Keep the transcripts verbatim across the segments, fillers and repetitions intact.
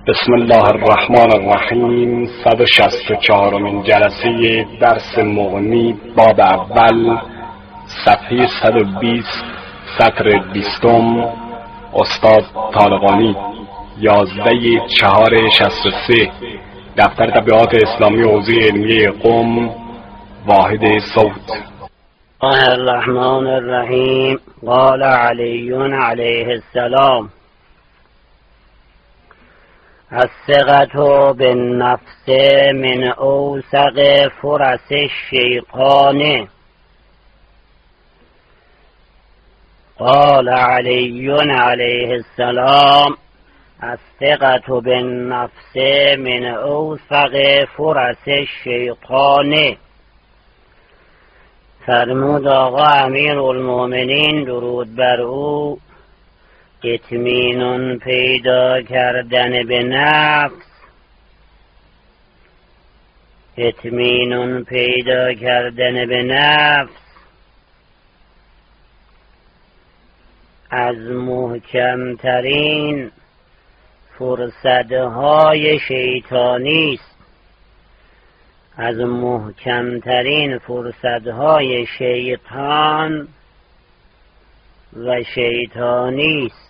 بسم الله الرحمن الرحیم. صد و شصت و چهارمین جلسه درس مغنی باب اول، صفحه صد و بیست، سطر بیستم. استاد طالقانی، یازده چهار شصت و سه، دفتر تبلیغات اسلامی حوزه علمیه قم، واحد صوت. الله الرحمن الرحیم. قال علی علیه السلام: الثقة بالنفس من اوثق فرس الشیطان. قال علی علیه السلام: الثقة بالنفس من اوثق فرس الشیطان. فرمود آقا امیر المؤمنین درود بر او: اطمینان پیدا کردن به نفس، اطمینان پیدا کردن به نفس از محکمترین فرصتهای شیطانی است، از محکمترین فرصتهای شیطان و شیطانی است.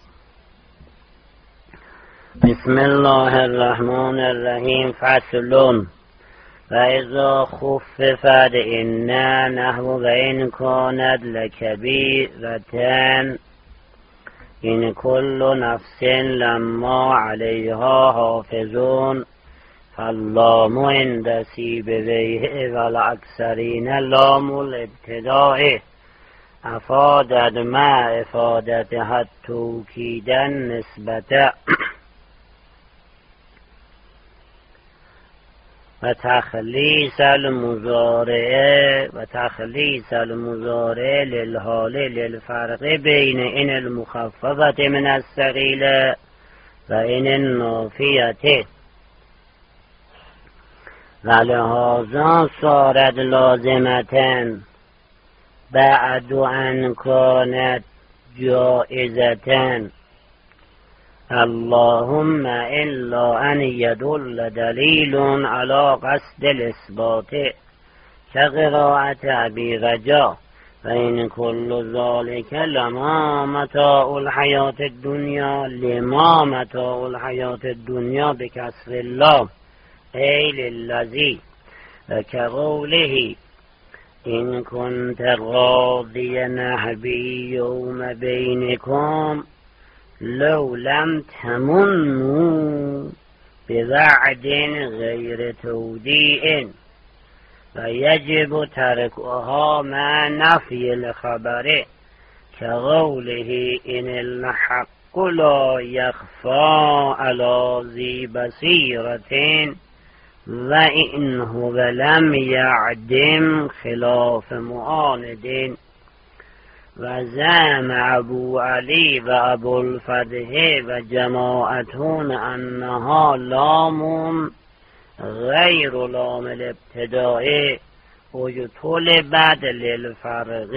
بسم الله الرحمن الرحیم. فصل: و اذا خففت ان نحو و ان کانت لکبیرة این کل نفس لما علیها حافظون فاللام عند سیبویه والاکثرین لام الابتداء افادت ما افادتها التوکیدا نسبت و تخلیص المضارع و تخلیص المضارع للحال للفرق بین این المخففة من الثقیل و این النافیة و لهذا صارت لازمة بعد ان کانت جائزة اللهم الا ان يدل دلیل على قصد الاثبات كقراءة ابي رجاء فإن كل ذلك لما متاع الحياة الدنيا لما متاع الحياة الدنيا بكسر الله أي للذي وكقوله إن كنت راضيا نحبي يوم بينكم لو لم تمنوا بوعد غير توديع ويجب تركها مع نفي الخبر كقوله إن الحق لا يخفى على ذي بصيرة وإنه لم يعدم خلاف معاند. و زعم ابو علی و ابو الفتح و جماعتون انها لام غیر لام الابتداء و یطلبد للفرق.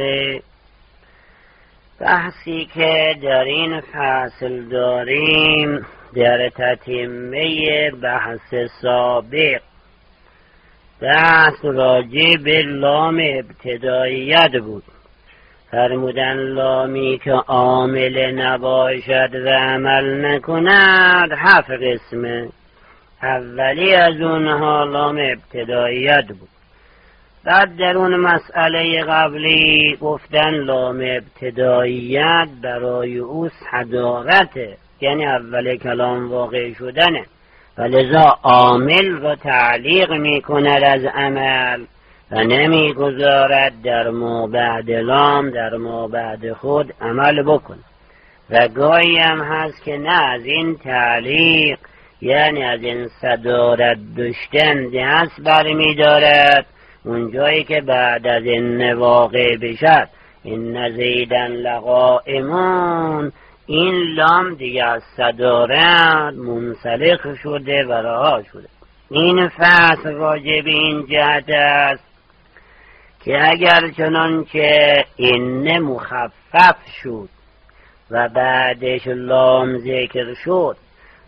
بحثی که در این فصل داریم در تتمه بحث سابق، بحث راجع به لام ابتداییت بود. فرمودن لامی که عامل نباشد و عمل نکند هفت قسمه. اولی از اونها لام ابتداییت بود. بعد در اون مسئله قبلی گفتن لام ابتداییت برای او صدارته، یعنی اول کلام واقع شدنه و لذا عامل را تعلیق میکند از عمل و نمی گذارد در ما بعد لام در ما بعد خود عمل بکن. و گاهی هم هست که نه از این تعلیق، یعنی از این صدارت داشتن دست برمی دارد اون جایی که بعد از این واقع بشد این زیدن لقائمون، این لام دیگه از صدارت منسلخ شده و رها شده. این فصل راجع به این جهت است که اگر چنانچه این مخفف شد و بعدش لام ذکر شد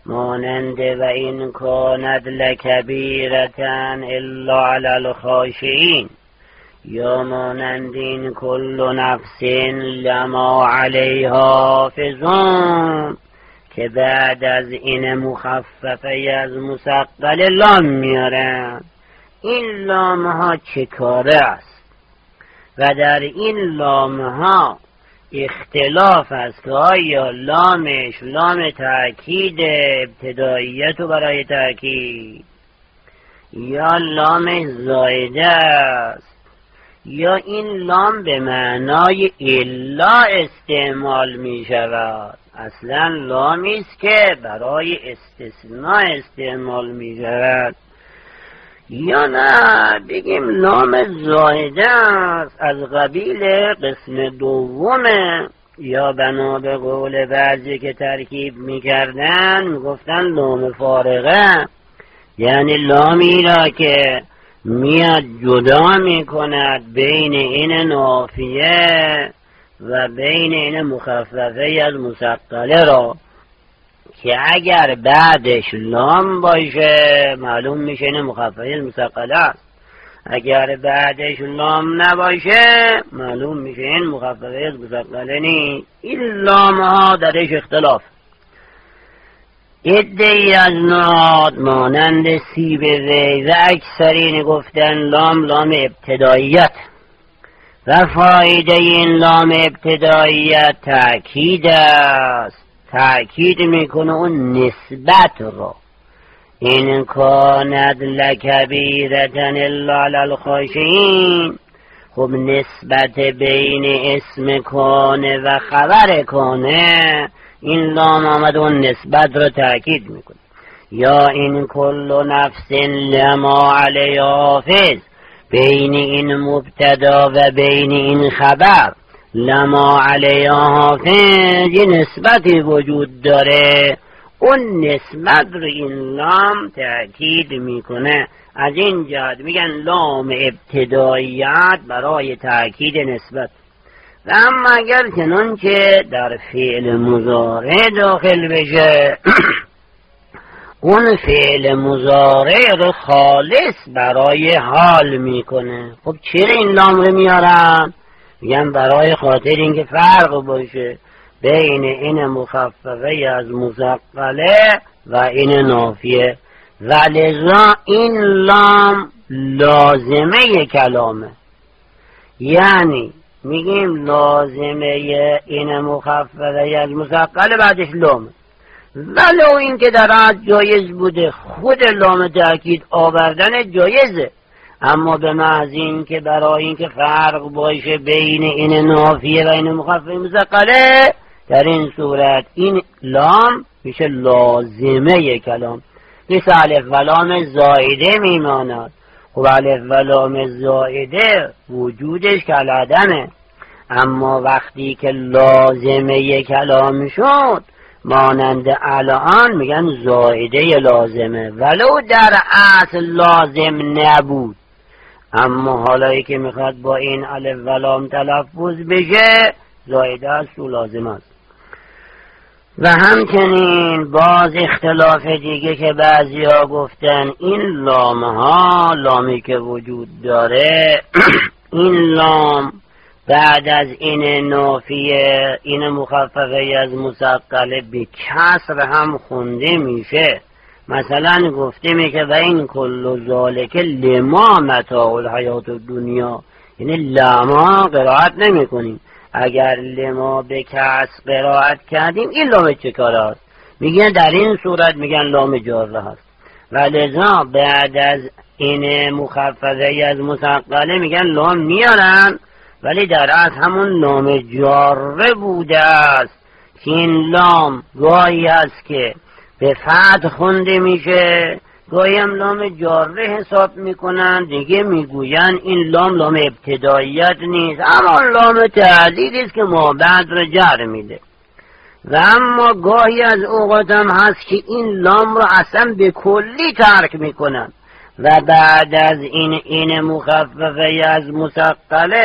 مانند و این کاند لکبیرتن الا علی الخاشعین، یا مانند این کل نفس لما علیها حافظون که بعد از این مخففه از مثقل لام میارن. این لام ها چه کاره است؟ و در این لام ها اختلاف است که آیا لامش لام تأکید ابتداییت و برای تأکید، یا لامش زایده است، یا این لام به معنای الا استعمال می شود. اصلا لامی است که برای استثناء استعمال می شود، یا نه بگیم لام زایده است از قبیل قسم دومه، یا بنا به قول بعضی که ترکیب میکردن میگفتن لام فارغه، یعنی لامی را که میاد جدا میکند بین این نافیه و بین این مخففه از مثقله را، که اگر بعدش لام باشه معلوم میشه این مخففه از مثقله است، اگر بعدش لام نباشه معلوم میشه این مخففه از مثقله نیست. این لام ها درش اختلاف. عده‌ای از نهاد مانند سیبوی و اکثرین گفتن لام لام ابتداییت و فایده این لام ابتداییت تأکید است، تأکید میکنه اون نسبت رو. این کاند لکبیرتن الا علی الخاشعین، خب نسبت بین اسم کانه و خبر کانه، این لام آمد اون نسبت رو تأکید میکنه. یا این کل نفس لما علیها حافظ، بین این مبتدا و بین این خبر لما علیها حافظ یه نسبتی وجود داره، اون نسبت رو این لام تأکید میکنه. از این جهت میگن لام ابتداییت برای تأکید نسبت. و اما اگر چنانچه در فعل مضارع داخل بشه اون فعل مضارع رو خالص برای حال میکنه. خب چرا این لام رو میارن؟ میگن برای خاطر اینکه فرق باشه بین این مخففه از مثقله و این نافیه، و لذا این لام لازمه کلامه. یعنی میگیم لازمه این مخففه از مثقله بعدش لامه، ولو این که در حد جایز بوده خود لام تأکید آوردن جایزه، اما به محض این که برای این که فرق باشه بین این نافیه و این مخففه مثقله، در این صورت این لام میشه لازمه کلام. مثل الف و لام زائده میماند. خب الف و لام زائده وجودش کالعدمه، اما وقتی که لازمه کلام شد مانند الان میگن زائده لازمه، ولو در اصل لازم نبود، اما حالا که میخواد با این الف و لام تلفظ بشه زائده است و لازم است. و همچنین باز اختلاف دیگه که بعضی ها گفتن این لام ها لامی که وجود داره این لام بعد از این نافیه این مخففه از مثقله به کسر هم خونده میشه. مثلا گفته میشه و این کل ذالک لما متاع الحیات الدنیا، یعنی لما قرائت نمی کنیم. اگر لما به کسر قرائت کردیم این لام چه کار هست؟ میگن در این صورت میگن لام جاره هست، و لذا بعد از این مخففه از مثقله میگن لام میارن، ولی در از همون لام جاره بوده است که این لام گاهی است که به فتح خونده میشه، گاهی هم لام جاره حساب میکنن، دیگه میگوین این لام لام ابتداییت نیست، اما لام تعدید است که ما بعد رو جر میده. و اما گاهی از اوقات هم هست که این لام رو اصلا به کلی ترک میکنن و بعد از این این مخففه از مثقله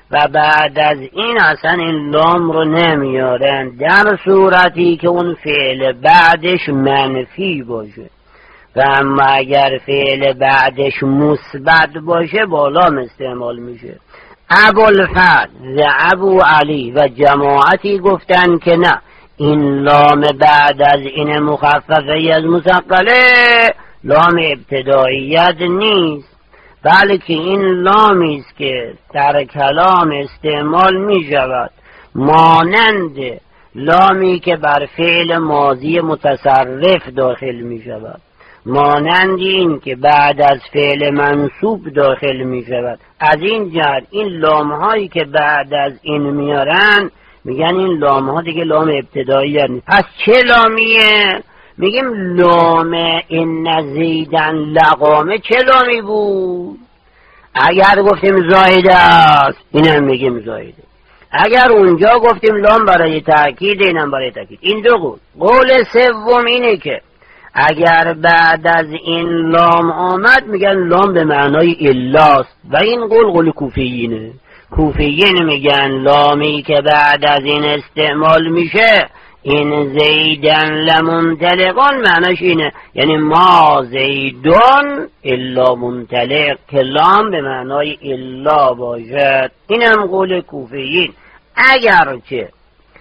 و بعد از این اصلا این لام رو نمیارن در صورتی که اون فعل بعدش منفی باشه. و اما اگر فعل بعدش مثبت باشه با لام استعمال میشه. ابوالفضل و ابو علی و جماعتی گفتن که نه، این لام بعد از این مخففه از مثقله لام ابتداییت نیست، بلکه این لامی است که در کلام استعمال می شود مانند لامی که بر فعل ماضی متصرف داخل می شود، مانند این که بعد از فعل منصوب داخل می شود. از این جهت این لام هایی که بعد از این میارن میگن این لام ها دیگه لام ابتدایی نیست. پس چه لامیه؟ میگیم لام این زیدن لقامه چه لامی بود؟ اگر گفتیم زایده است اینم میگیم زایده، اگر اونجا گفتیم لام برای تأکید اینم برای تأکید. این دو قول. قول سوم اینه که اگر بعد از این لام آمد میگن لام به معنای الاست و این قول قول کوفیینه. کوفیین میگن لامی که بعد از این استعمال میشه این زیدن لمنطلقان معناش اینه، یعنی ما زیدون الا منطلق، که لام به معنای الا باشد. اینم قول کوفیین. اگرچه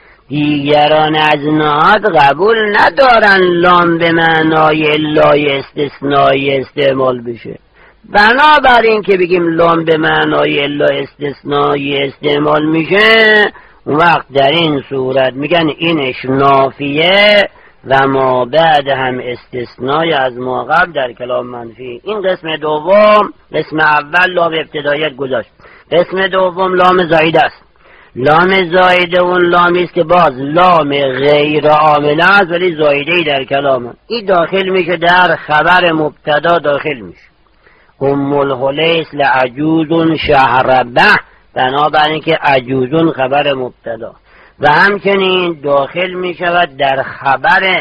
دیگران از نهاد قبول ندارن لام به معنای الا استثنایی استعمال بشه، بنابراین که بگیم لام به معنای الا استثنایی استعمال میشه اون وقت در این صورت میگن اینش نافیه و ما بعد هم استثنای از ما قبل در کلام منفی. این قسم دوم. قسم اول لام ابتدایت گذاشت، قسم دوم لام زایده است. لام زایده اون لامی است که باز لام غیر عامله است ولی زایده در کلام این داخل میشه در خبر مبتدا داخل میشه. ام الحلیس لعجوز شهربه، بنابراین که عجوزون خبر مبتدا و همچنین داخل می شود در خبر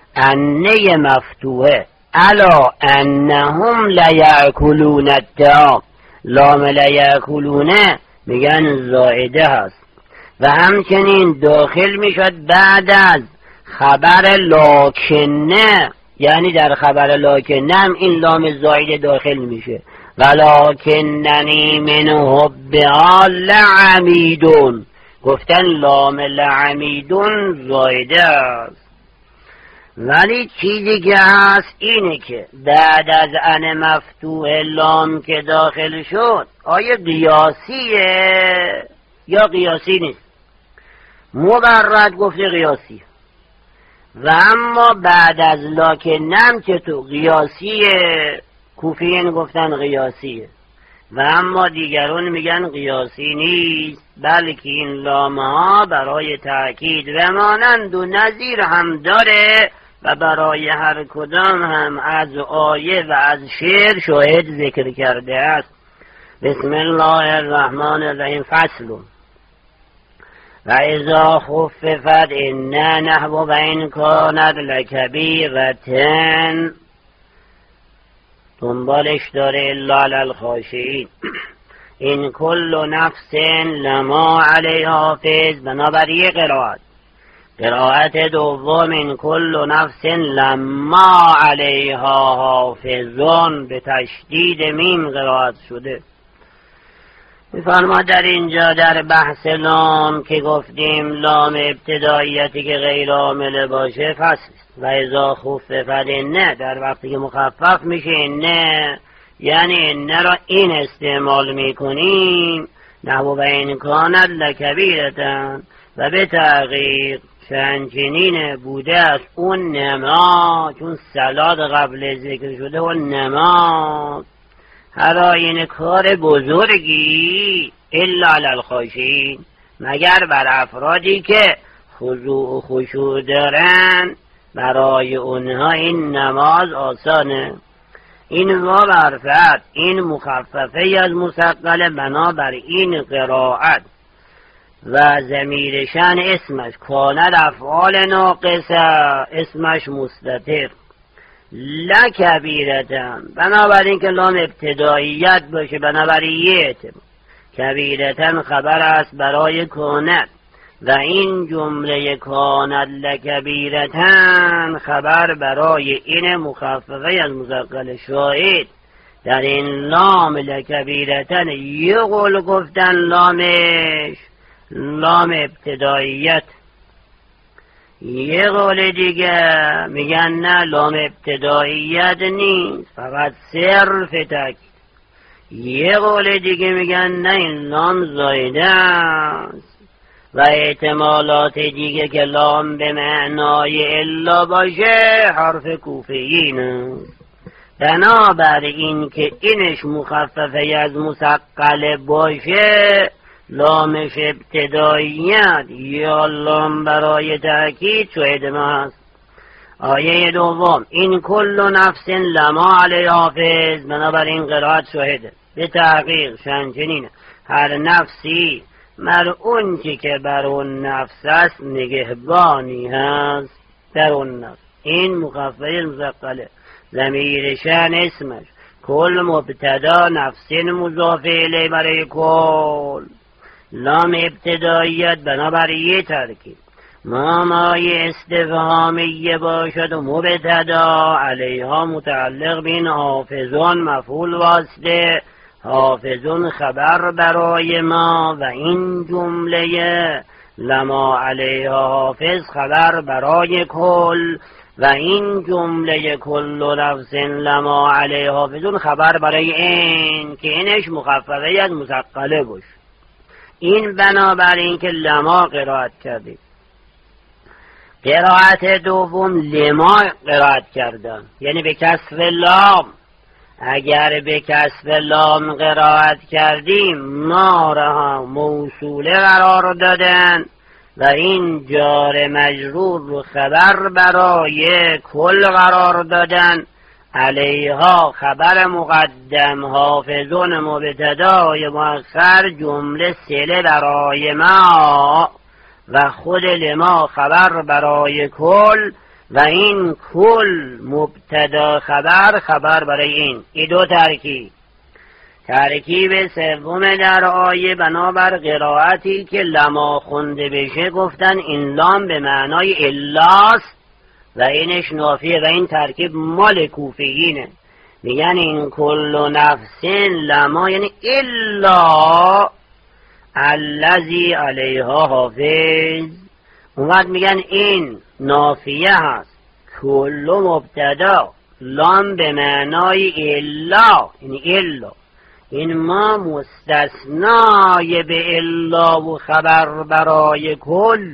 انه مفتوحه الا انهم لیاکلون الطعام. لام لیاکلونه میگن زائده هست و همچنین داخل می شود بعد از خبر لاکنه، یعنی در خبر لاکنه این لام زائده داخل میشه. ولکننی من حبها لعمیدون، گفتن لام لعمیدون زایده است. ولی چیزی که هست اینه که بعد از ان مفتوح لام که داخل شد آیا قیاسیه یا قیاسی نیست؟ مبرد گفته قیاسی و اما بعد از لکنم که تو قیاسیه، کوفیین گفتن قیاسیه و اما دیگرون میگن قیاسی نیست، بلکه این لام ها برای تأکید و مانند و نظیر هم داره و برای هر کدام هم از آیه و از شعر شاهد ذکر کرده است. بسم الله الرحمن الرحیم. فصل و اذا خففت ان نحو و این کانت لکبیرتن، دنبالش داره الا علی الخاشعین. این کل نفس لما علیها حافظ، بنابراین قرائت قرائت دوم این کل نفس لما علیها حافظون به تشدید میم قرائت شده. میفرماد در اینجا در بحث لام که گفتیم لام ابتداییتی که غیر عامله باشه فصل و اذا خففت نه، در وقتی که مخفف میشه نه، یعنی نه را این استعمال میکنیم نحو و این کانت لکبیرتن و به تحقیق چنچنین بوده است اون نماز، چون سلات قبل ذکر شده و نماز هر آین کار بزرگی الا علی الخاشعین، مگر بر افرادی که خضوع و خشوع دارن برای اونها این نماز آسانه. این واو حرفت این مخففه از مثقله، بنابر این قرائت و ضمیرشن اسمش کانت افعال ناقصه، اسمش مستتر لکبیرتن، بنابراین که لام ابتداییت باشه، بنابراین یه اعتبار کبیرتن خبر است برای کند و این جمله کاند لکبیرتن خبر برای این مخففه از مثقل شاهد. در این لام لکبیرتن یه قول گفتن لامش لام ابتداییت، یه قول دیگه میگن نه لام ابتداییت نیست فقط صرف تاکید، یه قول دیگه میگن نه این لام زایده است و احتمالات دیگه که لام به معنای الا باشه حرف کوفیین است. بنابراین که اینش مخففه از مثقل باشه لامش ابتداییت یا لام برای تأکید شاهد ما هست. آیه دوم این کل نفس لما علی حافظ، بنابراین قرائت شاهده به تحقیق شنچنینه هر نفسی مر اون چی که بر اون نفس است نگهبانی هست در اون نفس. این مخففه مثقله، ضمیر شأن اسمش، کل مبتدا نفس مضاف الیه برای کل، لام ابتداییت بنابراین ترکیب، مامای استفهامیه باشد و مبتدا علیها متعلق بین حافظون مفعول واسطه، حافظون خبر برای ما و این جمله لما علیها حافظ خبر برای کل و این جمله کل نفس لما علیها حافظون خبر برای این که اینش مخففه از مثقله باشه. این بنابراین که لما قرائت کردیم. قرائت دوم لما قرائت کردن یعنی به کسر لام. اگر به کسر لام قرائت کردیم ما را موصوله قرار دادن و این جار مجرور رو خبر برای کل قرار دادن، علیها خبر مقدم، حافظون مبتدای مؤخر، جمله صله برای ما و خود لما خبر برای کل و این کل مبتدا خبر خبر برای این. این دو ترکیب. ترکیب سوم در آیه بنابر قرائتی که لما خونده بشه گفتن این لام به معنای الاست و اینش نافیه و این ترکیب مال کوفیینه. میگن این کل نفس لما یعنی الا الذی علیها حافظ. اونوقت میگن این نافیه هست، کل مبتدا، لام به معنای الا یعنی الا، این ما مستثنای به الا و خبر برای کل،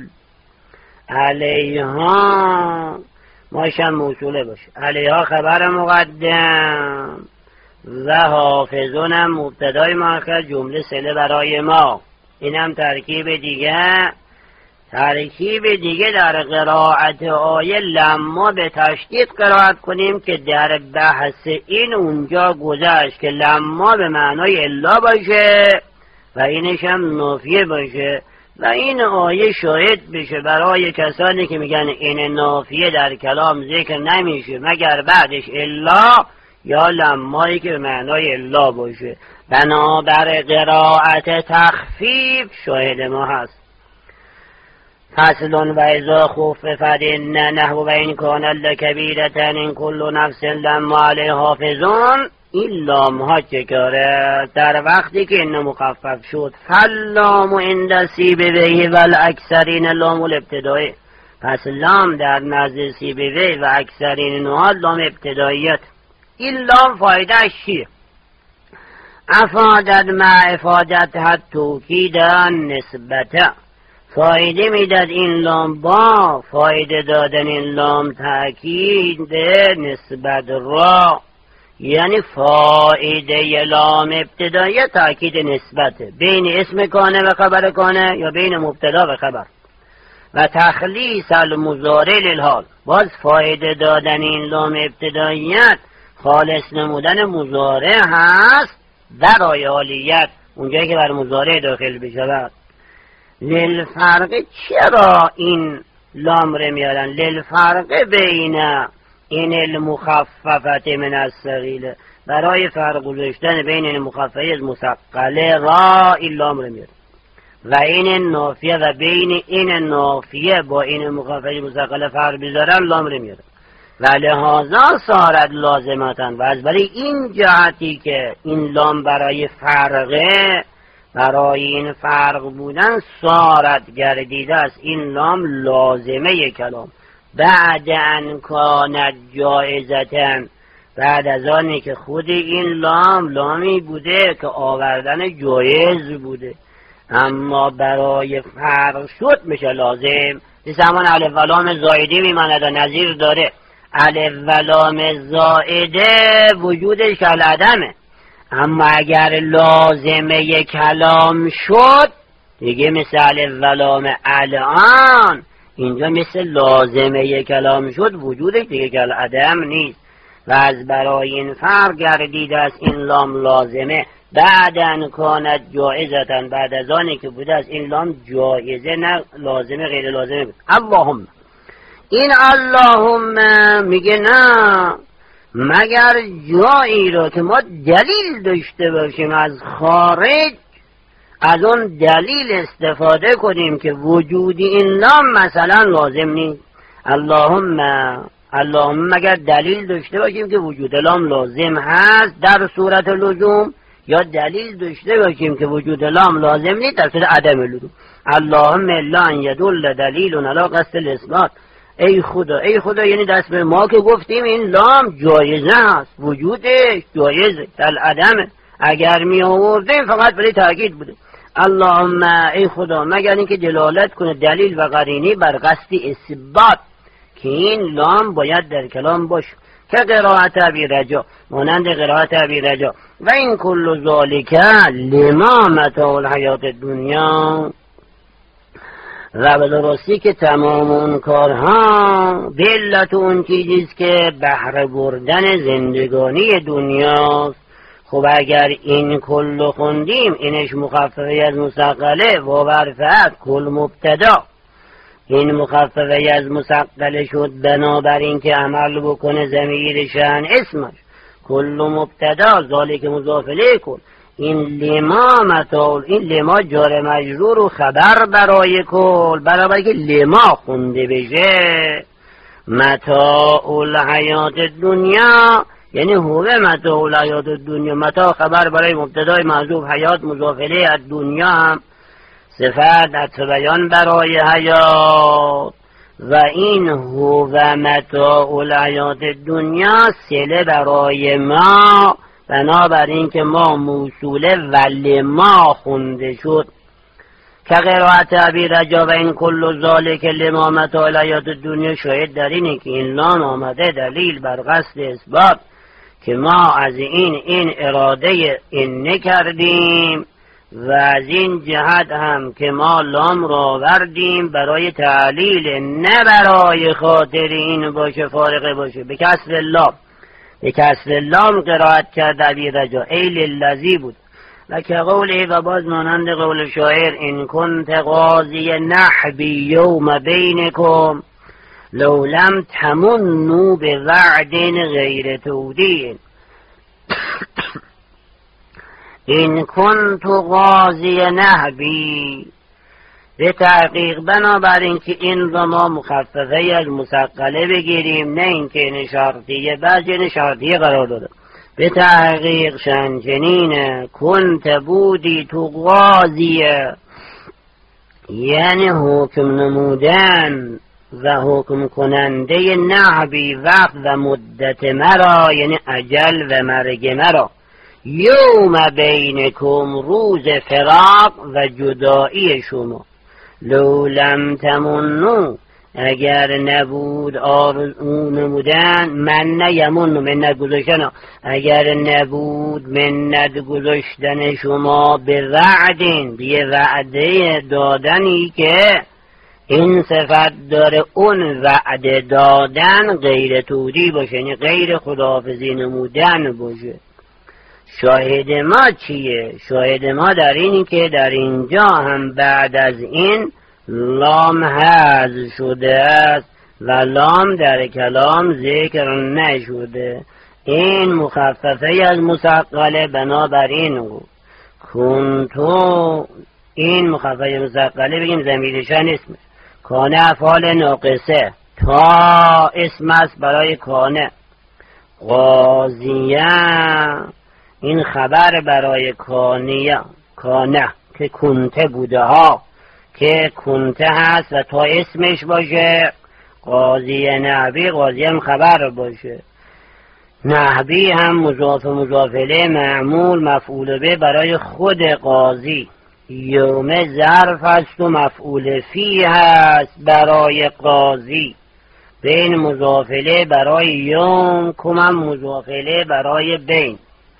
علیها ماشن موصوله باشه، علیها خبر مقدم و حافظون مبتدای مؤخر جمله صله برای ما. اینم ترکیب دیگه. ترکیب دیگه در قرائت آیه لما به تشدید قرائت کنیم که در بحث این اونجا گذشت که لما به معنای الا باشه و اینش هم نافیه باشه و این آیه شاهد بشه برای کسانی که میگن این نافیه در کلام ذکر نمیشه مگر بعدش الا یا لمایی که به معنای الا باشه. بنابر قرائت تخفیف شاهد ما هست. فصل و اذا خففت ان نحو و این کان لکبیرتن این کل نفس لما علیه حافظون. این لام ها چه کاره؟ در وقتی که این مخفف شد فلام عند سیبویه و الاکثرین لام الابتدایی، پس لام در نزد سیبویه و اکثرین نهاد لام ابتداییت. این لام فایده چیه؟ افادت مع افادت حد توکیدن نسبته، فایده میداد این لام با فایده دادن این لام تأکید نسبت را، یعنی فایده لام ابتدایه تأکید نسبته بین اسم کانه و خبر کانه یا بین مبتدا و خبر. و تخلیص المضارع للحال، باز فایده دادن این لام ابتداییت خالص نمودن مضارع هست برای حالیت اونجایی که بر مضارع داخل بشود. للفرق، چرا این لام رو میارن؟ للفرق بین این المخففت من الثقیله، برای فرق گذاشتن بین این مخففه از مثقله را این لام رو میاره و این نافیه و بین این نافیه با این مخففه مثقله فرق بذارن لام رو میاره و لحاظا صارت لازمتن و از برای این جهتی که این لام برای فرقه، برای این فرق بودن صارت گردیده است این لام لازمه کلام بعد ان کانت جایزتن، بعد از آنی که خود این لام لامی بوده که آوردن جایز بوده اما برای فرق شد میشه لازم. زمان الف و لام زائده میماند و نظیر داره. الف و لام زائده وجودش کالعدمه، اما اگر لازمه کلام شد دیگه مثل الف و لام الان، اینجا مثل لازمه کلام شد وجودش دیگه کالعدم نیست و از برای این فرق گردیده است این لام لازمه بعدن کانت جایزتن، بعد از آنی که بوده از این لام جایزه نه لازمه غیر لازمه بود. اللهم این اللهم میگه نه مگر جایی رو که ما دلیل داشته باشیم از خارج از اون دلیل استفاده کنیم که وجودی این لام مثلا لازم نیست. اللهم اللهم مگر دلیل داشته باشیم که وجود لام لازم هست در صورت لزوم، یا دلیل داشته باشیم که وجود لام لازم نیست در صورت عدم لزوم. اللهم الا ان یدل دلیل علی قصد الاثبات. ای خدا ای خدا یعنی دست به ما که گفتیم این لام جایزه هست، وجودش جایزه در عدمه، اگر می آوردیم فقط برای تاکید بوده. اللهم ای خدا مگر اینکه دلالت کنه دلیل و قرینی بر قصد اثبات که این لام باید در کلام باشه، که قرائت ابی رجا، مانند قرائت ابی رجا و این کل ذالک لما متاع الحیات دنیا، و به درستی که تمام اون کارها به علت اون چیزیست که بهره بردن زندگانی دنیاست. خب اگر این کل خوندیم اینش مخففه از مثقله و برفعت کل مبتدا، این مخففه از مثقله شد بنابراین که عمل بکنه ضمیر شأن اسمش کل مبتدا ذالک مضاف الیه کن. این لما متاع، این لما جار مجرور و خبر برای کل، برای که لما خونده بشه متاع الحیات دنیا، یعنی هو متاع الحیات دنیا، متاع خبر برای مبتدای محذوف، حیات مضاف الیه از دنیا هم صفت عطف بیان برای حیات و این هو متاع الحیات دنیا صله برای ما، بنابراین که ما موصوله ولی ما خونده شد که قرائت ابی رجا و این کل ذالک لما متاع الحیات دنیا شاهد در اینه که این لام آمده دلیل بر قصد اثبات که ما از این این اراده این نکردیم و از این جهت هم که ما لام را وردیم برای تعلیل نه برای خاطر این باشه فارقه باشه. به کسر لام، به کسر لام قرائت کرد ابی رجا ای للذی بود و که قوله و باز مانند قول شاعر این کنت قاضی نحبی یوم بینکم لو لم تمنوا بوعد غیر تودین. این کنت قاضی نحبی به تحقیق بنابراین که این را ما مخففه از مثقله بگیریم، نه اینکه این شرطیه بعضی این شرطیه قرار داده. به تحقیق شنچنینه کنت بودی تو قاضیه، یعنی حکم نمودن و حکم کننده نحبی وقت و مدت مرا، یعنی اجل و مرگ مرا، یوم بینکم روز فراق و جدایی شما، لو لم تمنو اگر نبود آرزو نمودن، من نیمون منت گذاشتن، اگر نبود منت گذاشتن شما به وعدین، به وعده دادنی که این صفت داره اون وعده دادن غیر تودی باشه، یعنی غیر خداحافظی نمودن باشه. شاهد ما چیه؟ شاهد ما در اینی که در اینجا هم بعد از این لام حذف شده است و لام در کلام ذکر نشده. این مخففه از مثقله، بنابراین کنتو این مخففه مثقله بگیم ضمیرشان اسمش. کانه افعال ناقصه، تا اسم است برای کانه. قاضیه این خبر برای کانیه، کانه که کنته بوده ها، که کنته هست و تا اسمش باشه. قاضی نحبی، قاضی هم خبر باشه. نحبی هم مضاف مضافله معمول مفعول به برای خود قاضی. یوم ظرف است و مفعول فی هست برای قاضی. بین مضافله برای یوم، کمم مضافله برای بین.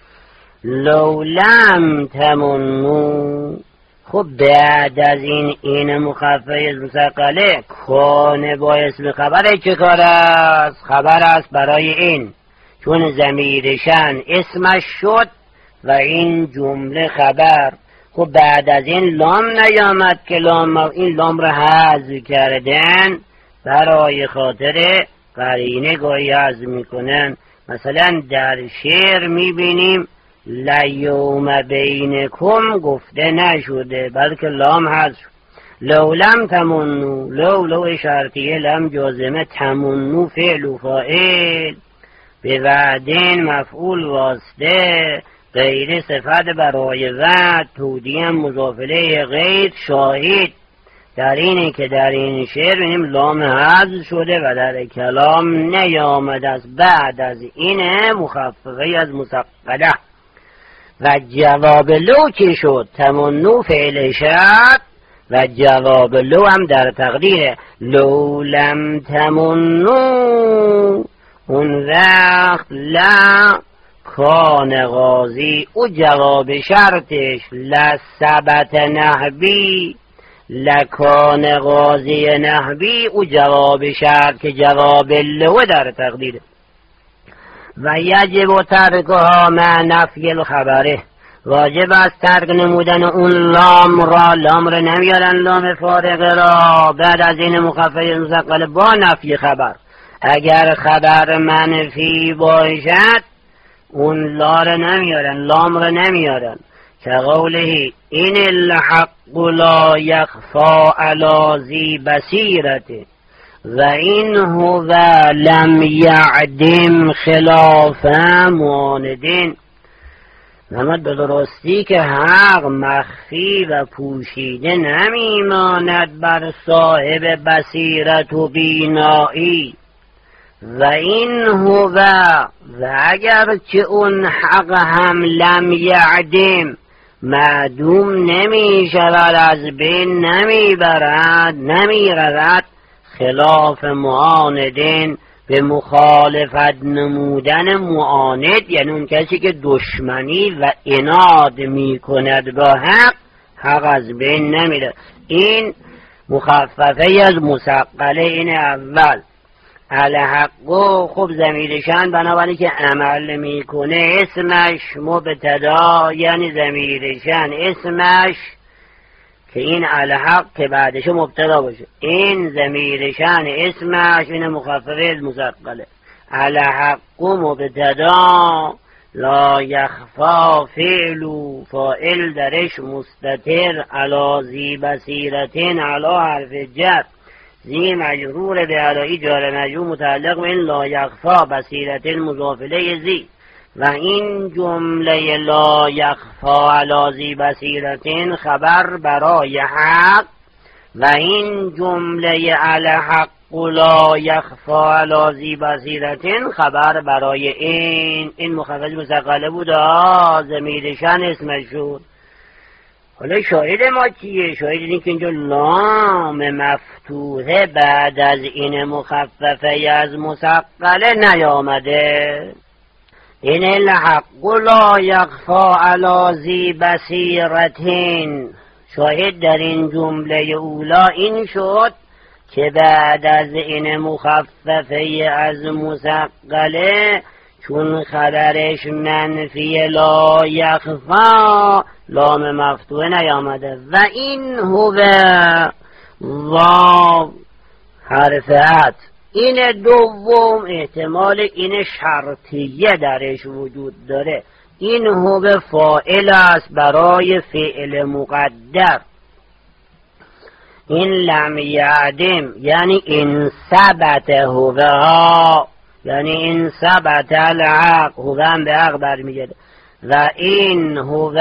لولم تمنو، خب بعد از این این مخفف مثقله کانه با اسم خبر چه کار است؟ خبر است برای این، چون ضمیرشن اسمش شد و این جمله خبر. خب بعد از این لام نیامد که لام، این لام را حذف کردن برای خاطر قرینه گاهی حذف میکنن. مثلا در شعر میبینیم لیوم بینکم گفته نشده بلکه لام حذف. لولم تمنو، لو لو شرطیه، لم جازمه، تمنو فعل و فاعل، به وعدین مفعول واسطه، غیر صفت برای وعد، تودیم مضافله غیر. شاهد در اینه که در این شعر بینیم لام حذف شده و در کلام نیامده است بعد از اینه مخففه از مثقله. و جواب لو چی شد؟ تمنو فعل شرط و جواب لو هم در تقدیر لو لم تمنو، اون وقت لا کان قاضی، او جواب شرطش لثبت نحبی، لکان قاضی نحبی، او جواب شرط که جواب لو در تقدیره. و یجب ترکها مع نفی الخبره، واجب است ترک نمودن اون لام را، لام را نمیارن لام فارغه را بعد از این مخفف مثقله با نفی خبر. اگر خبر منفی باشد اون لا را نمیارن، لام را نمیارن. که قوله این الحق لا یخفا علی ذی بصیرته و این هو لم یعدم خلاف معاندین. نمد به درستی که حق مخفی و پوشیده نمیماند بر صاحب بصیرت و بینایی. و این هو و اگر چه اون حق هم لم یعدم معدوم نمی شود، از بین نمی برد، نمی رود، خلاف معاندین، به مخالفت نمودن معاند، یعنی اون کسی که دشمنی و عناد می کند با حق، حق از بین نمیره. این مخففه از مثقله. این اول الحقو، خب ضمیرشن بنابراین که عمل میکنه اسمش مبتدا، یعنی ضمیرشن اسمش که این الحق که بعدش مبتدا باشه، این ضمیرشن اسمش این مخففه مثقله. الحقو مبتدا، لا یخفا فعل و فاعل درش مستتر، علی ذی بصیرتین علی حرف جر، زی مجرور به علایی جار مجرور متعلق به این لا یخفا بصیرتین مضافله زی. و این جمله لا یخفا علی ذی بصیرتین خبر برای حق، و این جمله الحق لا یخفا علی ذی بصیرتین خبر برای این. این مخفف مثقله بود، ضمیرشن اسمش شد. حالا شاهد ما چیه؟ شاهد این که اینجا لام مفتوحه بعد از این مخففه از مثقله نیامده. این الحق لا یخفا علی ذی بصیرتین، شاهد در این جمله اولا این شد که بعد از این مخففه از مثقله چون خبرش منفی لا یخفا، لام مفتوحه نیامده. و این هو واو حرف عطف، این دوم احتمال این شرطیه درش وجود داره. این هو فاعل است برای فعل مقدر. این لم یعدم یعنی این ثبت هو ها، یعنی این ثبت الحق، هو هم به حق برمیگرده. و این هو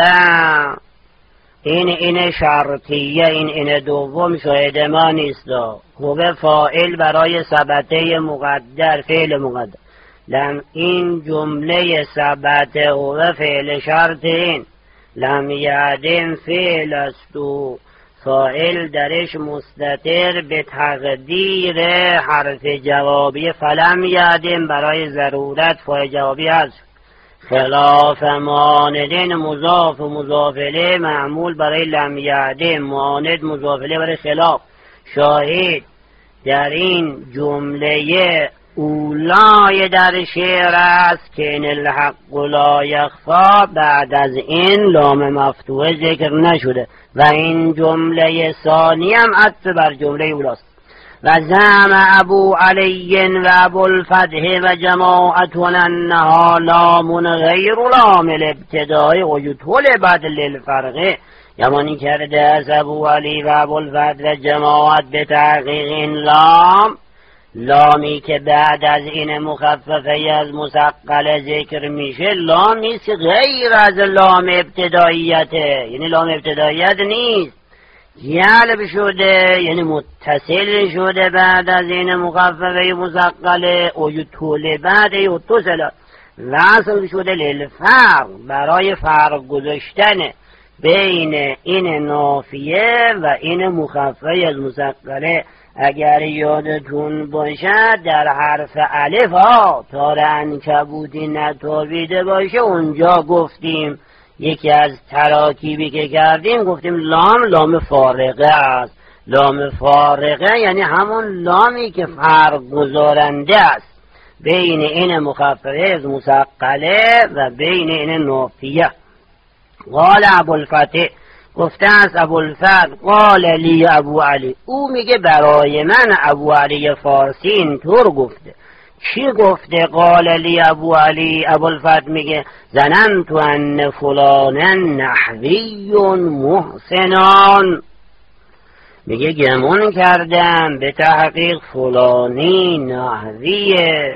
این این شرطیه، این این دوم شاهد ما نیست. هو فاعل برای ثبته مقدر، فعل مقدر. لم این جمله ثبت هو فعل شرط، این لم یعدم فعل است و فاعل درش مستتر به تقدیر حرف جوابی فلم یعدم برای ضرورت فاعل جوابی هست. خلاف ماندن مضاف و مضاف الیه معمول برای لم یعدم، ماند مضاف الیه برای خلاف. شاهد در این جمله اولای در شعر است که این الحق لا یخفا بعد از این لام مفتوحه ذکر نشده و این جمله ثانی هم عطف بر جمله اولاست. و زعم ابو علی و ابو الفتح و جماعت انها لام غیر لام الابتداء و یطول بعد للفرقه. یمانی کرده از ابو علی و ابو الفتح و جماعت به تحقیق این لام، لامی که بعد از این مخففه از مسقله ذکر میشه، لامی که غیر از لام ابتداییته، یعنی لام ابتداییت نیست، جلب شده یعنی متصل شده بعد از این مخففه مسقله و یطول بعد یتصل وصل شده للفرق، برای فرق گذاشتن بین این نافیه و این مخففه از مسقله. اگر یادتون باشد در حرف الف ها تار عنکبوتی نتابیده باشه، اونجا گفتیم یکی از تراکیبی که کردیم گفتیم لام لام فارقه است. لام فارقه یعنی همون لامی که فرق گذارنده است بین این مخففه از مسقله و بین این نافیه. قال ابوالفتح، گفته است ابوالفتح، قال لی ابو علی، او میگه برای من ابو علی فارسی اینطور گفته. چی گفته؟ قال لی ابو علی، ابوالفتح میگه ظننت ان فلانا نحوی محسنان، میگه گمون کردم به تحقیق فلانی نحویه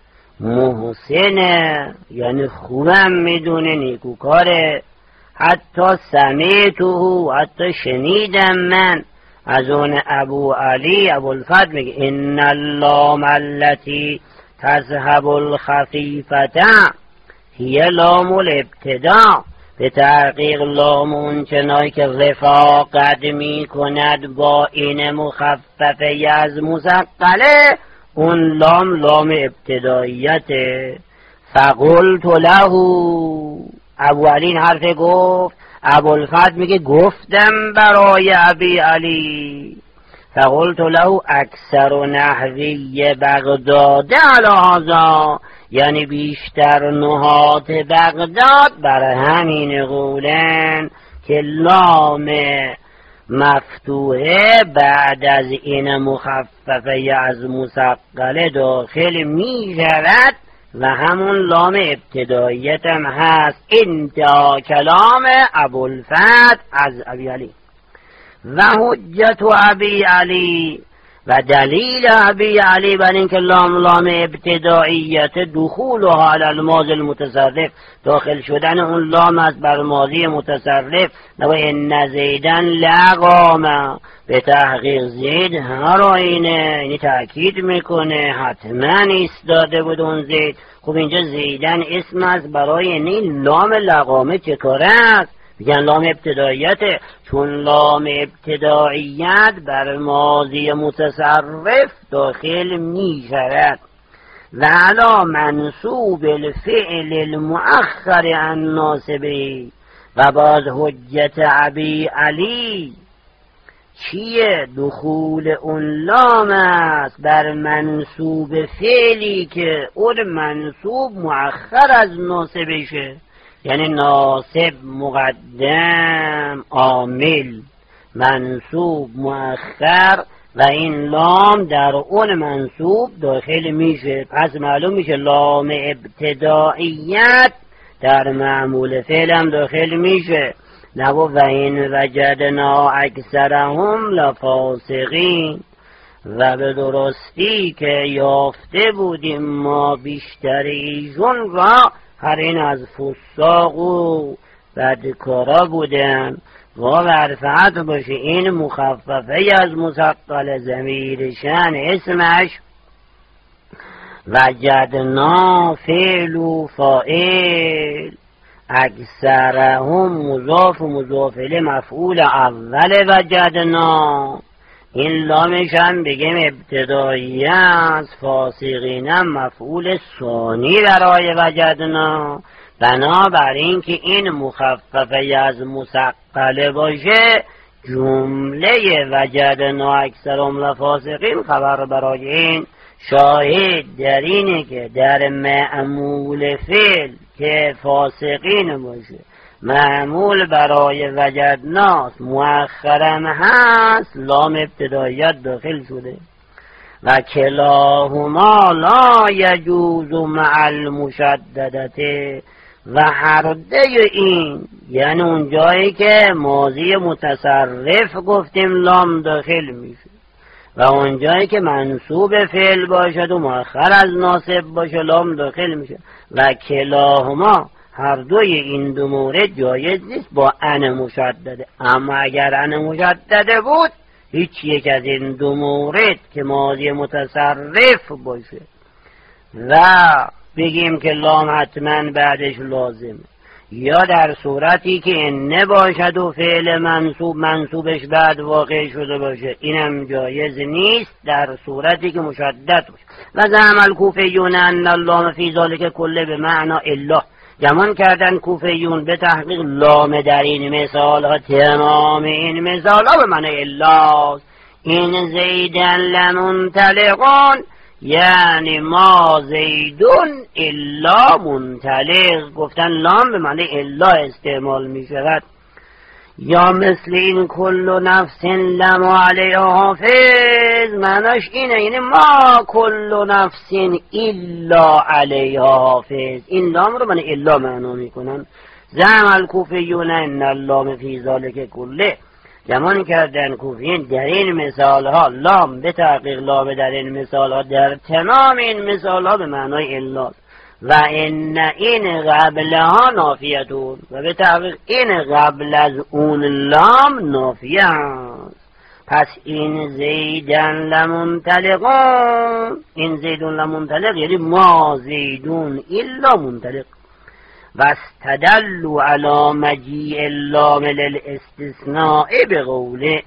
محسنه، یعنی خوبم میدونه، نیکوکاره. حتی سمیتو، حتی شنیدم من از اون ابو علی. ابوالفتح میگه ان اللام التي تذهب الخفیفه هی لام الابتداء، به تحقیق لام اون چنانی که رفاقت می کند با این مخففه از مسقله، اون لام لام ابتداییته. فقلت له، ابو علی این حرف گفت. ابوالفتح میگه گفتم برای ابی علی، فقلت له اکثر نحوی بغداد علی هذا، یعنی بیشتر نهات بغداد برای همین قولن که لام مفتوحه بعد از این مخففه از مسقله داخل می شود و همون لام ابتداییت هم هست. انتها کلام ابوالفتح از ابی علی. و حجت ابی علی، و دلیل ابی علی بر این که لام لام ابتداییت دخولها علی الماضی المتصرف، داخل شدن اون لام از بر ماضی متصرف. و ان زیدن لقام، به تحقیق زید هر آینه، یعنی تأکید میکنه حتما ایستاده بود اون زید. خب اینجا زیدن اسم از برای این لام لقامه چه کاره است؟ میگن لام ابتداییته، چون لام ابتداییت بر ماضی متصرف داخل می شود. و علا منصوب الفعل المؤخر عن ناصبه، و باز حجت ابی علی چیه؟ دخول اون لام است بر منصوب فعلی که اون منصوب مؤخر از ناصبشه، یعنی ناصب مقدم عامل، منصوب مؤخر و این لام در اون منصوب داخل میشه. پس معلوم میشه لام ابتدائیت در معمول فعل هم داخل میشه. نگو و این وجدنا اکثرهم لفاسقین، و به درستی که یافته بودیم ما بیشتر ایشون را هر این از فساق و بدکارا بودن. و برفعت باشه این مخففه از مثقل ضمیر شأن اسمش، وجدنا فعل و فاعل، اکثرهم مضاف و مضاف الیه مفعول اول وجدنا. این لامش هم بگیم ابتدایی است، فاسقین هم مفعول ثانی برای وجدنا. بنابراین که این مخففه از مثقله باشه، جمله وجدنا اکثرهم لفاسقین خبر برای این شاهد در اینه که در معمول فعل که فاسقین باشه معمول برای وجدناست مؤخرم هست، لام ابتداییت داخل شده. و کلاهما لا یجوز مع المشددته، و هر دوی این یعنی اون جایی که ماضی متصرف گفتیم لام داخل میشه، و اون جایی که منصوب فعل باشد و مؤخر از ناصب باشه لام داخل میشه. و کلاهما هر دوی این دو مورد جایز نیست با ان مشدده. اما اگر ان مشدده بود هیچ یک از این دو مورد که ماضی متصرف باشه و بگیم که لام حتما بعدش لازم، یا در صورتی که این نباشد و فعل منصوب منصوبش بعد واقع شده باشه، اینم جایز نیست در صورتی که مشدد باشه. و زعم الکوفیون ان اللام فی ذلک کله به معنا الا، گمان کردن کوفیون به تحقیق لام در این مثال ها تمام این مثال ها به معنی الاست. این زیدن لمنطلقان یعنی ما زیدون الا منطلق، گفتن لام به معنی الا استعمال می شود. یا مثل این کل نفس لما علیها حافظ، معناش اینه یعنی ما کل نفس الا علیها حافظ، این لام رو معنی الا معنا می کنن. زعم الکوفیون ان اللام فی ذلک کله، گمان کردن کوفیین در این مثال ها لام به تحقیق لام در این مثال ها در تمام این مثال ها به معنای الا، و ان این قبلها نافیتون، و به تحقیق این قبل از اون لام نافیه هست. پس این زیدن لمنطلقون، این زیدون لمنطلق یعنی ما زیدون الا منطلق. و استدلوا علی مجیء اللام للاستثناء بقوله،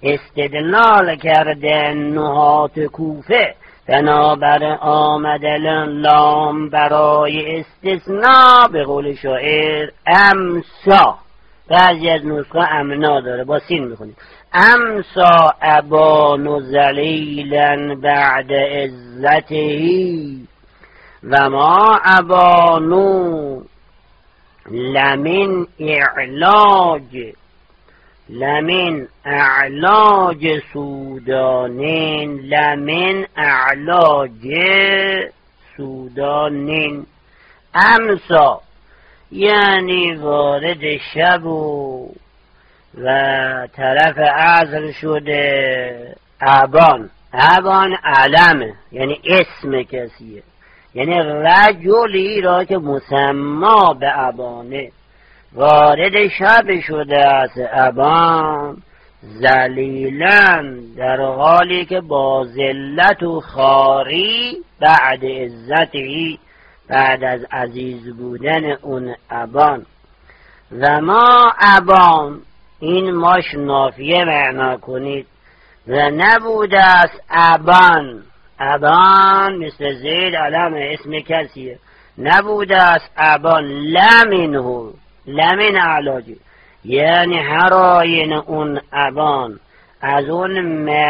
استدلال کردن نهات کوفه بنابر آمدن لام برای استثناء به قول شاعر امسا، بعضی از نسخه امنا داره با سین میخونیم، امسا ابان ذلیلا بعد عزته و ما ابانو لمن اعلاج لمن اعلاج سودانین، لمن اعلاج سودانین. امسا یعنی وارد شب و, و طرف عصر شده. ابان، ابان علمه یعنی اسم کسیه، یعنی رجلی را که مسما به ابانه وارد شب شده است. ابان ذلیلن در حالی که با ذلت و خاری بعد عزتی، بعد از عزیز بودن اون ابان. و ما ابان، این ماش نافیه معنا کنید، و نبوده است ابان، ابان مثل زید علم اسم کسیه، نبوده است ابان لمنه، لمن علاجی یعنی هراین اون ابان از اون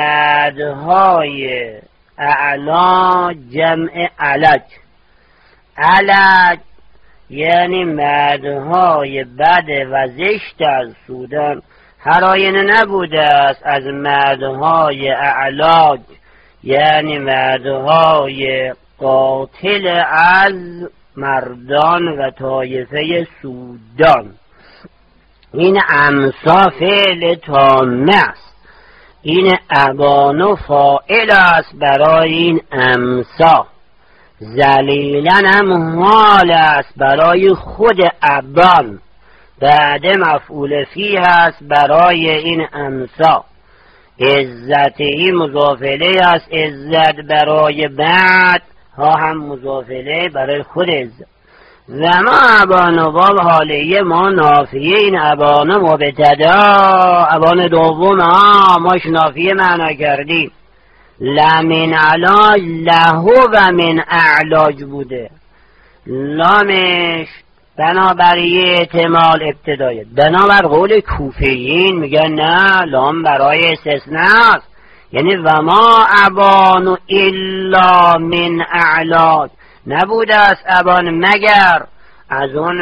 مدهای اعلا جمع علج، علج یعنی مدهای بد و زشت از سودان. هر آینه نبوده است از مردهای اعلاج، یعنی مردهای قاتل از مردان و طایفه سودان. این امسا فعل تامه است، این ابان و فاعل است برای این امسا. ذلیلن هم حال است برای خود ابان، بعد مفعول فیه است برای این امسا. عزتی مضافله است، عزت برای بعد، ها هم مضافله برای خود عزت. و ما ابان و باب حالیه ما نافیه، این ابان مبتدا، ابان دوم ها ما نافیه معنا کردیم. لمن علاج لهو و من اعلاج بوده، لامش بنابرای احتمال ابتدایه. بنابر قول کوفیین میگن نه، لام برای استثناست، یعنی و ما ابان الا من اعلاج، نبوده است ابان مگر از اون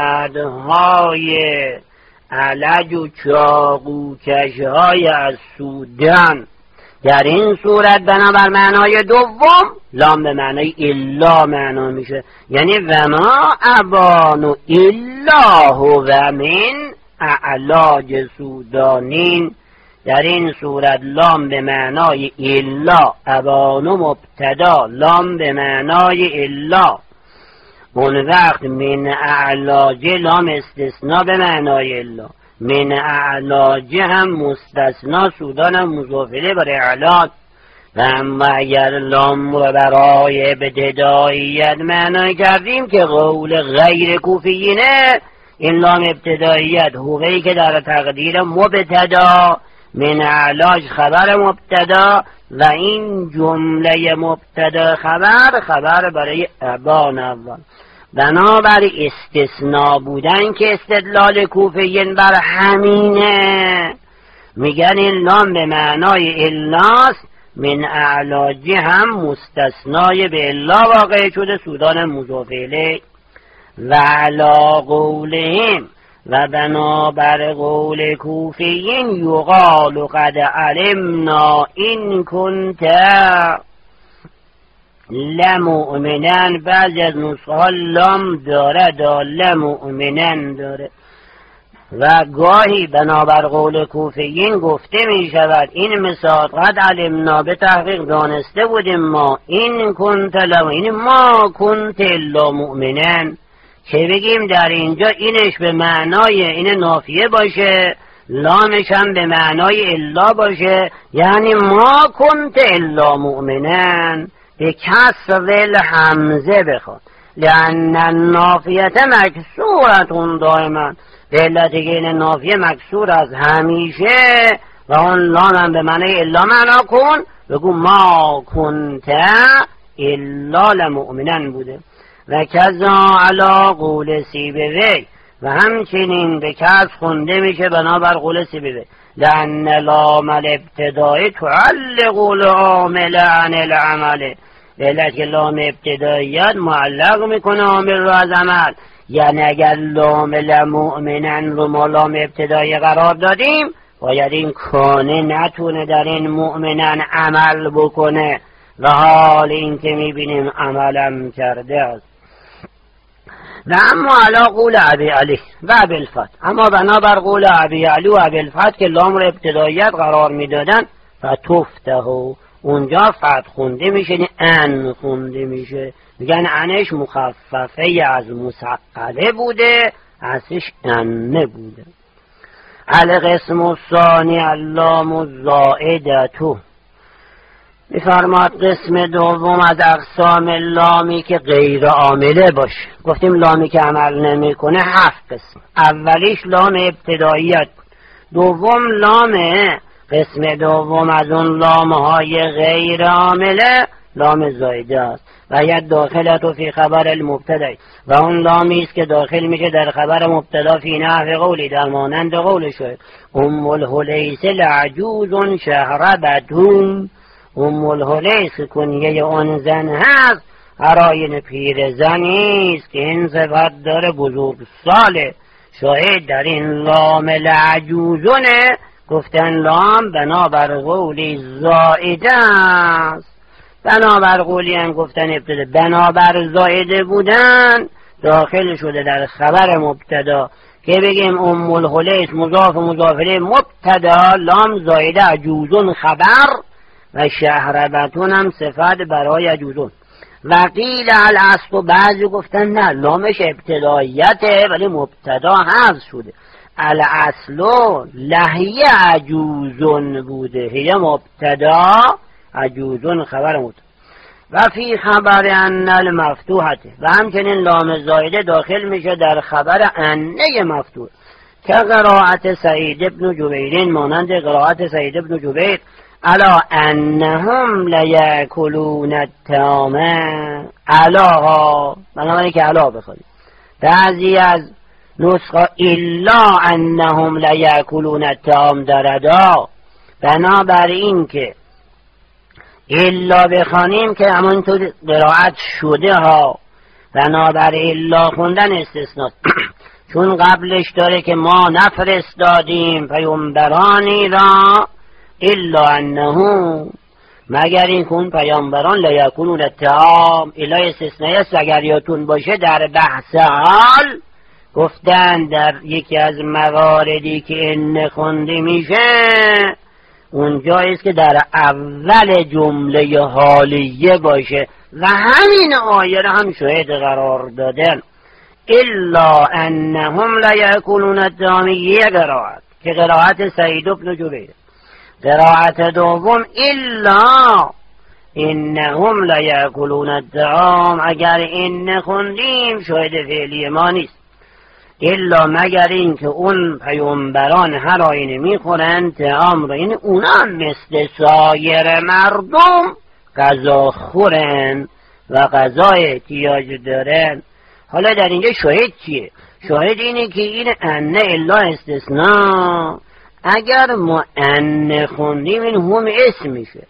مردهای علج و چاقوکش های از سودان. در این صورت بنابر معنای دوم لام به معنای الا معنا میشه، یعنی و ما ابان الا و من اعلاج سودانین. در این صورت لام به معنای الا، ابان و مبتدا، لام به معنای الا. اون وقت من اعلاج لام استثناء به معنای الا، من اعلاج هم مستثنا، سودان هم مضافله برای اعلاج. و اما اگر لام رو برای ابتداییت معنی کردیم که قول غیر کوفیینه، این لام ابتداییت حقوقی که در تقدیر مبتدا، من اعلاج خبر مبتدا و این جمله مبتدا خبر خبر برای ابان اول. بنابر استثناء بودن که استدلال کوفیین بر همینه، میگن این لام به معنای الاست، من اعلاجی هم مستثنای به الا واقع شده، سودان مضافله. و علا قولهم، و بنابر قول کوفیین یقال قد علمنا این کنت لمؤمنن. بعضی از نسخه ها لام داره، دا لمؤمنن داره. و گاهی بنابر قول کوفیین گفته می شود این مثال قد علمنا، به تحقیق دانسته بودیم ما، این کنت لم، این ما کنت الا مؤمنن، که بگیم در اینجا اینش به معنای این نافیه باشه، لامش هم به معنای الا باشه، یعنی ما کنت الا مؤمنن، به کسر الحمزه بخواد، لأن النافیت مکسورتون دائما، به علتی که این نافیه مکسور از همیشه و اون لام هم به معنی الا معنا کن، بگو ما کنت الا لمؤمنن بوده. و کذا علا قول سیبوی، و همچنین به کس خونده میشه بنابر قول سیبوی، لأن لام الابتدائی تعلق العامل عن العمل، به علت که لام ابتداییت معلق میکنه عامل رو از عمل. یعنی اگر لام لمؤمنن رو ما لام ابتدایی قرار دادیم، باید این کانه نتونه در این مؤمنن عمل بکنه، و حال این که میبینیم عملم کرده است. و اما علا قول ابی علی و ابی الفتح، اما بنابر قول ابی علی و ابی الفتح که لام رو ابتداییت قرار میدادن، فتفتحو، اونجا فتح خونده میشه، ان خونده میشه، میگن انش مخففه از مسقله بوده، ازش انه بوده. القسم الثانی اللام الزائدتو، میفرماد قسم دوم از اقسام لامی که غیر عامله باشه. گفتیم لامی که عمل نمیکنه هفت قسم، اولیش لام ابتداییت بود، دوم لامه، قسم دوم از اون لامهای غیر عامله لام زایده است، و ید داخلت و فی خبر المبتدی، و اون لامی است که داخل میشه در خبر مبتدا، فی نحو قولی، در مانند قول شاید ام الحلیس لعجوز شهربتون. ام الحلیس کنیه اون زن هست، هراین پیر زنی است که این صفت داره، بزرگ ساله، شاهد در این لام لعجوزونه گفتن لام بنابر قولی زائده است. بنابر قولی هم گفتن ابتدا بنابر زائده بودن داخل شده در خبر مبتدا که بگیم ام الخلیس مضاف مضاف الیه مبتدا، لام زائده عجوزون خبر و شهربتون هم صفت برای عجوزون. و قیل الاصل، و بعضی گفتن نه لامش ابتداییته ولی مبتدا حذف شده. الاصل لهی عجوزون بوده، هی مبتدا عجوزون خبر مبتدا. و فی خبر ان المفتوحته، و همچنین لام زائده داخل میشه در خبر انه مفتوح که قرائت سعید ابن جبیر، مانند قرائت سعید ابن جبیر الا انهم لیاکلون الطعام، الا بنابراین که الا بخونید. بعضی از نسخه الا انهم لیاکلون الطعام دردا، بنابراین که الا بخوانیم که همونطور قرائت شده ها، بنابر الا خوندن استثناء چون قبلش داره که ما نفرستادیم پیامبرانی را الا انه، مگر این کن پیامبران لیکونون الطعام، الا استثناء است اگر یادتون باشه در بحث حال گفتن در یکی از مواردی که ان خونده میشه اونجاییست که در اول جمله حالیه باشه و همین آیه را هم شاهد قرار دادن. الا انهم لیکونون الطعام، یک قرائت که قرائت سعید بن جبیر. قرائت دوم الا انهم لیکونون الطعام، اگر این خوندیم شاهد فعلی ما نیست، الا مگر این که اون پیامبران هر آینه میخورن طعام را، این اونا هم مثل سایر مردم غذا خورن و غذا احتیاج دارن. حالا در اینجا شاهد چیه؟ شاهد اینه که این انه الا استثناء، اگر ما انه خوندیم این هم اسم میشه،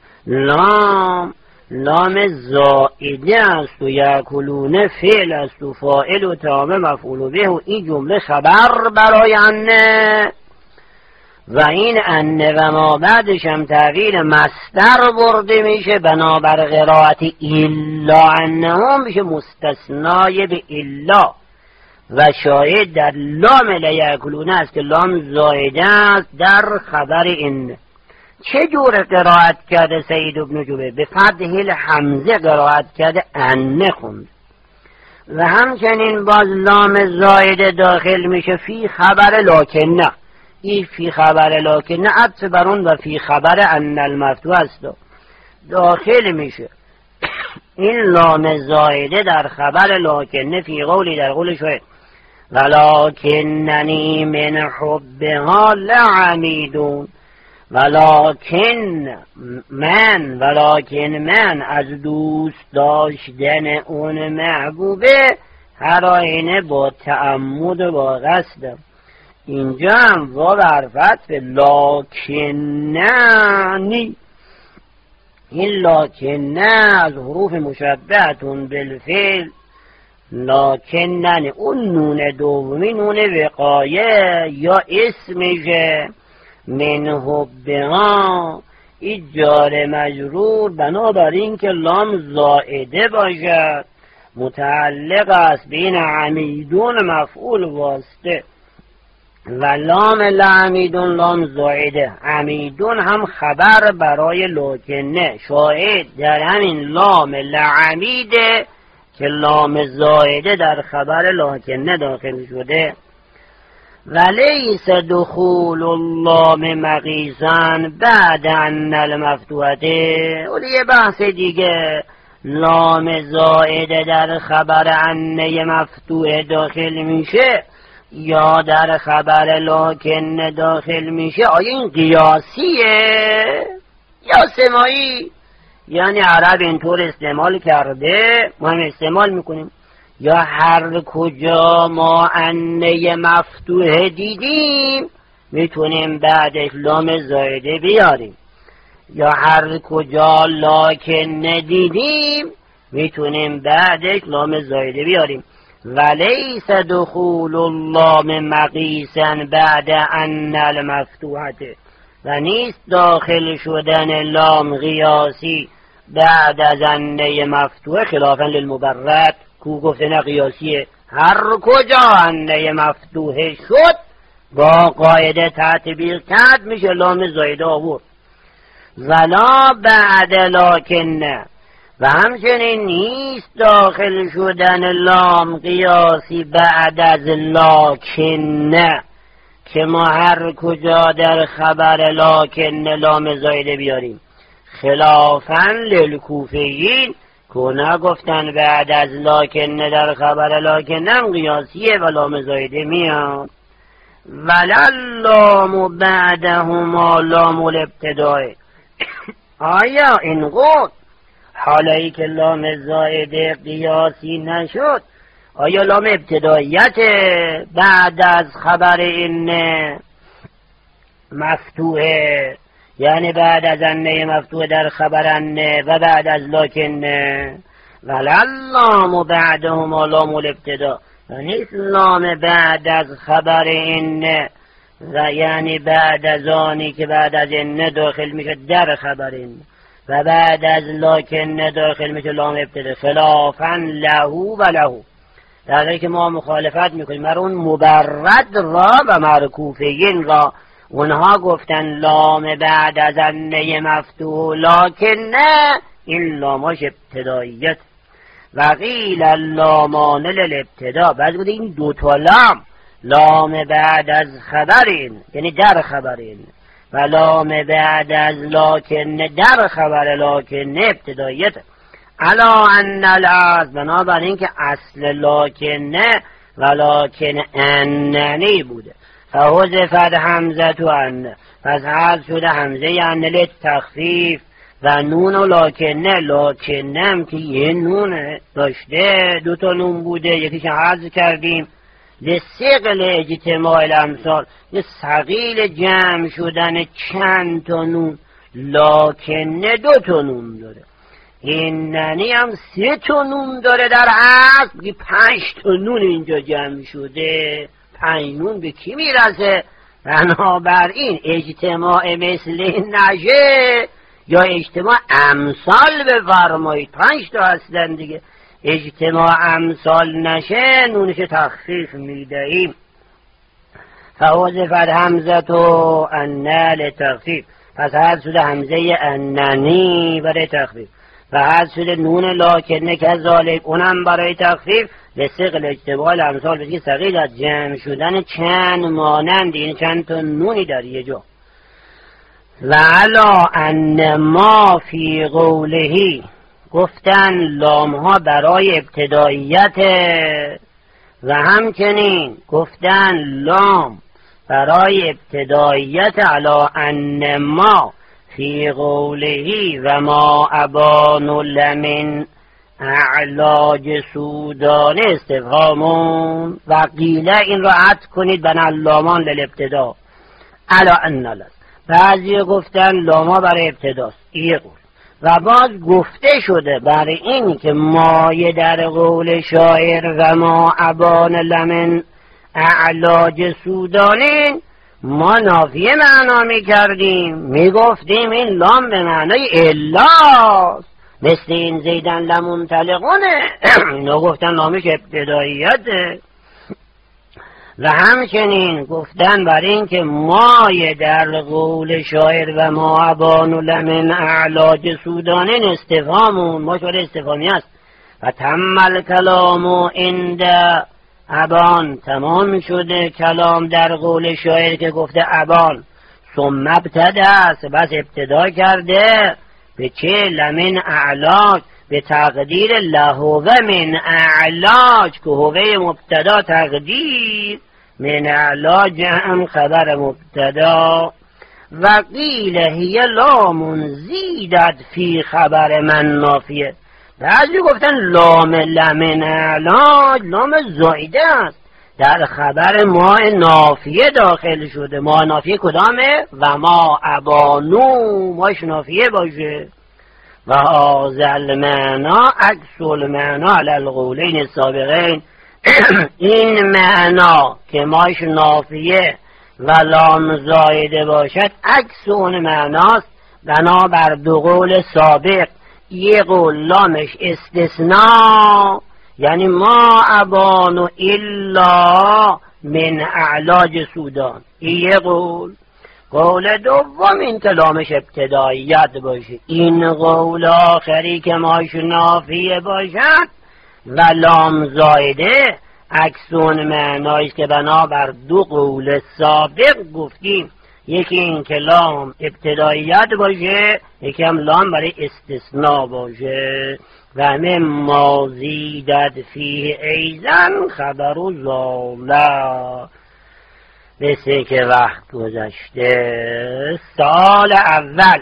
لام لام زائده است و یاکلون فعل است و فاعل و طعام مفعول به و این جمله خبر برای انه و این انه و ما بعدش هم تغییر مصدر برده میشه، بنابر قرائت الا انهم میشه مستثنای به الا و شاید در لام لیاکلون است که لام زائده است در خبر این. چه جور قرائت کرده سعید ابن جبیر؟ به فتح الحمزه قرائت کرده انه خوند و همچنین باز لام زائده داخل میشه فی خبر لکنه، این فی خبر لکنه عطف بر اون و فی خبر ان المفتوح است داخل میشه. این لام زائده در خبر لکنه فی قولی در قول شاید ولکننی من حبها لعمیدون، ولکن من ولکن من از دوست داشتن اون محبوبه هر آینه با تعمد و با قصدم. اینجا هم و برفت به لکننی، این لکنه از حروف مشبهتون بالفعل، لکنن اون نون دومی نون وقایه یا اسمشه، من حبها این جار مجرور بنابراین که لام زائده باشد متعلق است بین عمیدون مفعول واسطه و لام لعمیدون لام زائده، عمیدون هم خبر برای لکنه، شاهد در همین لام لعمیده که لام زائده در خبر لکنه داخل شده. ولیس دخول اللام مقیسن بعد ان المفتوحته، و یه بحث دیگه لام زائده در خبر انه مفتوح داخل میشه یا در خبر لکنه داخل میشه، آیا این قیاسیه یا سماعی؟ یعنی عرب اینطور استعمال کرده ما هم استعمال میکنیم، یا هر کجا ما انه مفتوح دیدیم میتونیم بعدش لام زائده بیاریم، یا هر کجا لکن دیدیم میتونیم بعدش لام زائده بیاریم. ولیس دخول اللام مقیسا بعد ان المفتوحه، و نیست داخل شدن لام قیاسی بعد از انه مفتوحه، خلافا للمبرد کو گفتن قیاسیه. هر کجا انه مفتوحه شد با قاعده تطبیق کرد میشه لام زایده آورد. ولا بعد لکن، و همچنین نیست داخل شدن لام قیاسی بعد از لکن که ما هر کجا در خبر لکن لام زایده بیاریم، خلافاً للکوفیین که نگفتن بعد از لکن در خبر لکن هم قیاسیه و لام زایده میاد. وللام بعدهما لام الابتداء. آیا این قول حالی که لام زائده قیاسی نشد، آیا لام ابتداییت بعد از خبر این مفتوحه، یعنی بعد از انه مفتوحه در خبر انه و بعد از لکن؟ وللام بعدهما لام الابتداء، و نیست لام بعد از خبر این و یعنی بعد از آنی که بعد از این داخل میشه در خبر این و بعد از لکن داخل میشه لام ابتدا، خلافاً لهو و لهو، در حالی که ما مخالفت میکنیم مر اون مبرد را و مرکوفین را. اونها گفتن لام بعد از انه مفتوح لکن نه، این لاماش ابتداییت. و قیل اللامان للابتدا، بعد گفت این دوتا لام، لام بعد از خبرین یعنی در خبرین و لام بعد از لکن در خبر لکن ابتداییت. علا ان الاصل، بنابراین که اصل لکن و لکن اننی بوده، فحذفت حمزه تو ان، پس حذف شده حمزه ان للتخفیف و نون و لکنه. لکنه هم که یه نونه داشته، دو تا نون بوده، یکیش حذف کردیم. لثقل اجتماع الامثال، یه ثقیل جمع شدن چند تا نون. لکنه دو تا نون داره، ایننی هم سه تا نون داره، در اصل که پنج تا نون اینجا جمع شده. پنج نون به کی میرسه؟ بنابراین اجتماع مثل نشه یا اجتماع امثال بفرمایید، پنج تا هستن دیگه. اجتماع امثال نشه نونش تخفیف میدهیم. فحذفت حمزه تو انه لتخفیف، پس حذف شده حمزه اننی برای تخفیف و حذف شده نون لکنه کذالک، اونم برای تخفیف. لثقل اجتماع الامثال، بسید ثقیل از جمع شدن چند مانند، این چند تا نونی در یه جا. و علا ان ما فی قولهی، گفتن لام ها برای ابتداییت، و همچنین گفتن لام برای ابتداییت علا ان ما فی قولهی و ما ابان لمن اعلاج سودان استفهامون. و قیله این را عطف کنید بنا لامان للابتدا علا ان لس. بعضی گفتن لاما برای ابتداست، این قول. و باز گفته شده برای این که مایه در قول شاعر و ما ابان لمن اعلاج سودانین، ما نافیه معنا می کردیم، می گفتیم این لام به معنای الاست، مثل این زیدن لمنطلقونه. اینا گفتن لامش ابتداییته. و همچنین گفتن برای این که مایه در قول شاعر و ما ابان لمن اعلاج سودانین استفهامون، ما شده استفهامی است. و تمل کلامو عند ابان، تمام شده کلام در قول شاعر که گفته ابان. ثم ابتدا است، بس ابتدا کرده به چه؟ لمن اعلاج، به تقدیر لهوه من اعلاج، که هوه مبتدا تقدیر، من اعلاج هم خبر مبتدا. و قیل هی لام زیدت فی خبر من نافیه. بعضی گفتن لام لمن اعلاج لام زایده است، در خبر ما نافیه داخل شده. ما نافیه کدامه؟ و ما ابانو، ماش نافیه باشه. و هذا المعنا عکس المعنا علی القولین السابقین، این معنا که ماش نافیه و لام زایده باشد عکس اون معناست، بنابر دو قول سابق. یه قول لامش استثناء، یعنی ما ابانو الا من اعلاج سودان، یه قول. قول دوم این که لامش ابتداییت باشه. این قول آخری که ماش نافیه باشد و لام زایده عکسون معنایست که بنابر دو قول سابق گفتیم. یکی این که لام ابتداییت باشه، یکی هم لام برای استثناء باشه. و مما زیدت فیه ایزن خبر و زاله، مثل که وقت گذشته. سال اول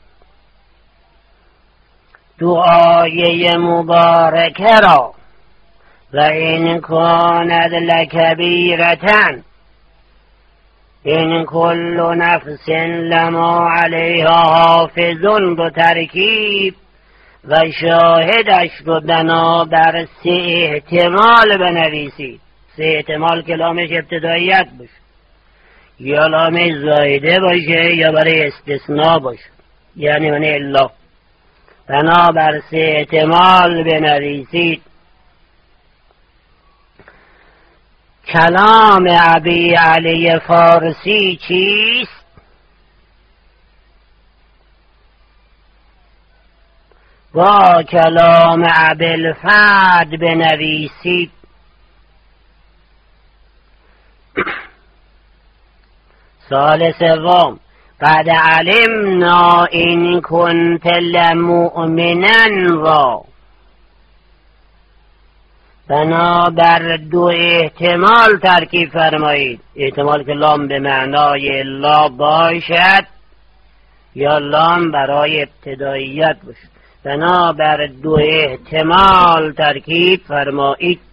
دعایه مبارکه را و این کاند لکبیرتن این کل نفس لما علیها حافظون رو ترکیب و شاهدش رو بنابر سه احتمال بنویسید. سه احتمال که لامش ابتداییت باشه، یا لامش زایده باشه، یا برای استثناء باشه، یعنی من الا. بنابر سه احتمال بنویسید. کلام ابی علی فارسی چیست؟ با کلام ابوالفضل بنویسید. سال سوم قد علمنا این کنت لمؤمنا را، بنابر دو احتمال ترکیب فرمایید. احتمال که لام به معنای لا باشد، یا لام برای ابتداییت باشد. بنابر دو احتمال ترکیب فرمایید.